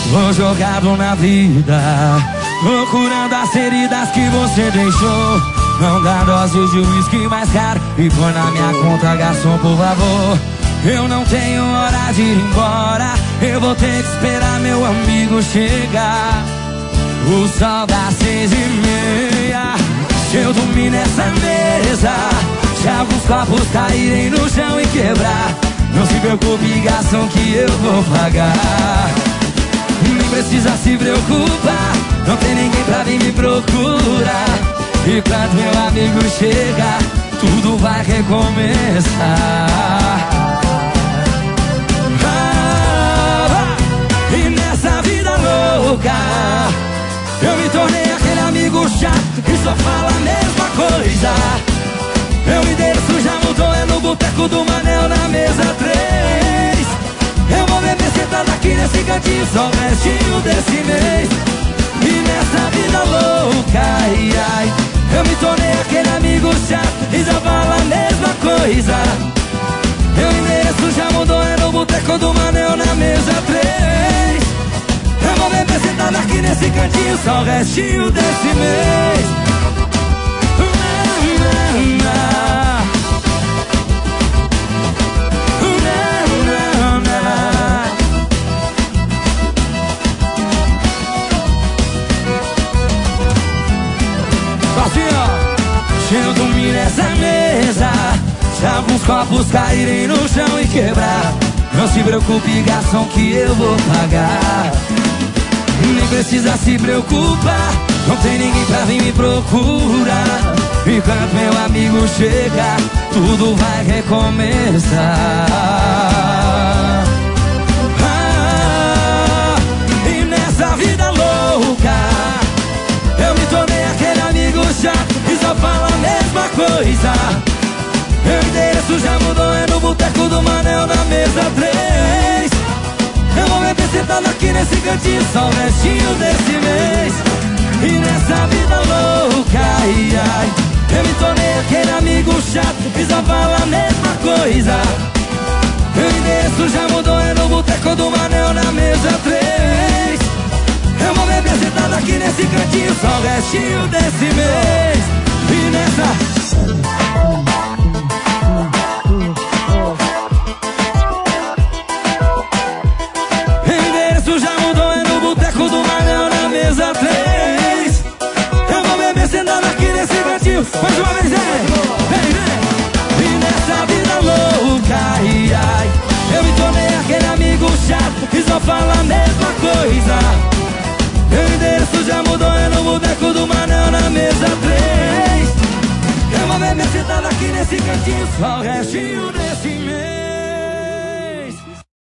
Tô jogado na vida, procurando as feridas que você deixou. Não dá dose de uísque mais caro e põe na minha conta, garçom, por favor. Eu não tenho hora de ir embora, eu vou ter que esperar meu amigo chegar. O sol das 6:30. Se eu dormir nessa mesa, se alguns copos caírem no chão e quebrar, não se preocupe, garçom, que eu vou pagar. Nem precisa se preocupar, não tem ninguém pra vir me procurar. E quando meu amigo chega, tudo vai recomeçar. E nessa vida louca, eu me tornei aquele amigo chato que só fala a mesma coisa. Meu endereço já mudou, é no boteco do Manel, na mesa 3. Eu vou beber sentado aqui nesse cantinho, só o restinho desse mês. E nessa vida louca, ai, ai, eu me tornei aquele amigo chato e só fala a mesma coisa. Meu endereço já mudou, é no boteco do Manel, na mesa 3. Eu vou beber sentado aqui nesse cantinho, só o restinho desse mês. Se eu dormir nessa mesa, se alguns copos caírem no chão e quebrar, não se preocupe, garçom, que eu vou pagar. Nem precisa se preocupar, não tem ninguém pra vir me procurar. E quando meu amigo chega, tudo vai recomeçar. E nessa vida louca, eu me tornei aquele amigo chato e só fala a mesma coisa. Meu endereço já mudou, é no boteco do Manel, na mesa 3. Eu vou beber sentado aqui nesse cantinho, só o restinho desse mês. E nessa vida louca, ai, ai, eu me tornei aquele amigo chato que só fala a mesma coisa. Meu endereço já mudou, é no boteco do Manel, na mesa 3. Eu vou beber sentado aqui nesse cantinho, só o restinho desse mês. E nessa... Endereço já mudou, é no boteco do Manel, na mesa 3. Eu vou beber sentado aqui nesse cantinho, mais uma vez, vem, vem. E nessa vida louca, ai, ai, eu me tornei aquele amigo chato que só fala a mesma coisa. Meu endereço já mudou, é no boteco do Manel, na mesa 3. Eu vou beber sentado aqui nesse cantinho, só o restinho desse mês.